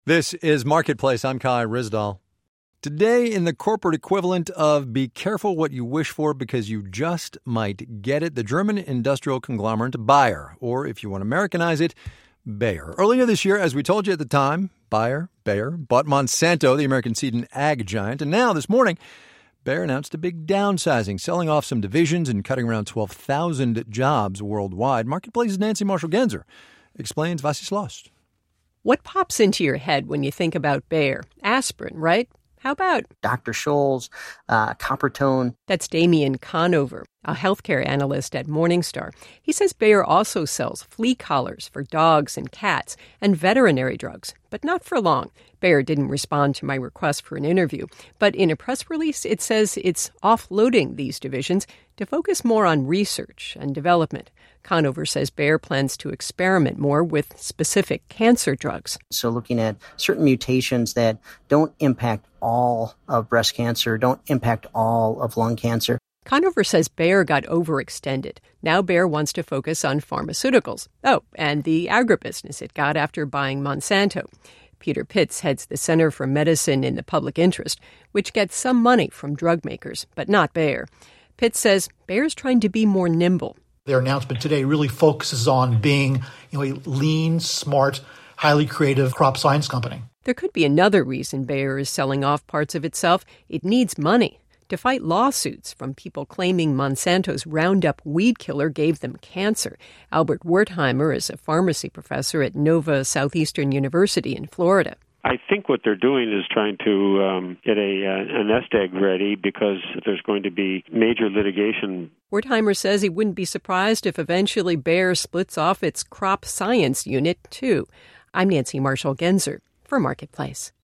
This is Marketplace. I'm Kai Ryssdal. Today, in the corporate equivalent of be careful what you wish for because you just might get it, the German industrial conglomerate Bayer, or if you want to Americanize it, Bayer. Earlier this year, as we told you at the time, Bayer bought Monsanto, the American seed and ag giant. And now, this morning, Bayer announced a big downsizing, selling off some divisions and cutting around 12,000 jobs worldwide. Marketplace's Nancy Marshall-Genzer explains was ist los. What pops into your head when you think about Bayer? Aspirin, right? How about Dr. Scholl's, Coppertone? That's Damian Conover, a healthcare analyst at Morningstar. He says Bayer also sells flea collars for dogs and cats and veterinary drugs, but not for long. Bayer didn't respond to my request for an interview, but in a press release, it says it's offloading these divisions to focus more on research and development. Conover says Bayer plans to experiment more with specific cancer drugs. So looking at certain mutations that don't impact all of breast cancer, don't impact all of lung cancer. Conover says Bayer got overextended. Now Bayer wants to focus on pharmaceuticals. Oh, and the agribusiness it got after buying Monsanto. Peter Pitts heads the Center for Medicine in the Public Interest, which gets some money from drug makers, but not Bayer. Pitts says Bayer's trying to be more nimble. Their announcement today really focuses on being, a lean, smart, highly creative crop science company. There could be another reason Bayer is selling off parts of itself. It needs money to fight lawsuits from people claiming Monsanto's Roundup weed killer gave them cancer. Albert Wertheimer is a pharmacy professor at Nova Southeastern University in Florida. I think what they're doing is trying to get a nest egg ready because there's going to be major litigation. Wertheimer says he wouldn't be surprised if eventually Bayer splits off its crop science unit, too. I'm Nancy Marshall-Genzer for Marketplace.